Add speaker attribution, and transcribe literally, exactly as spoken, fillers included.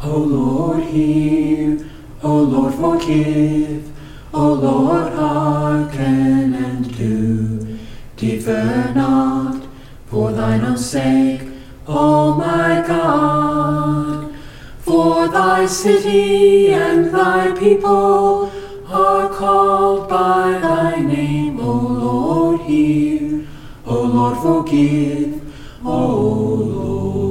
Speaker 1: O Lord, hear. O Lord, forgive. O Lord, hearken and do. Defer not, for thine own sake, O my God. For thy city and thy people are called by thy name. O Lord, hear. O Lord, forgive. O Lord.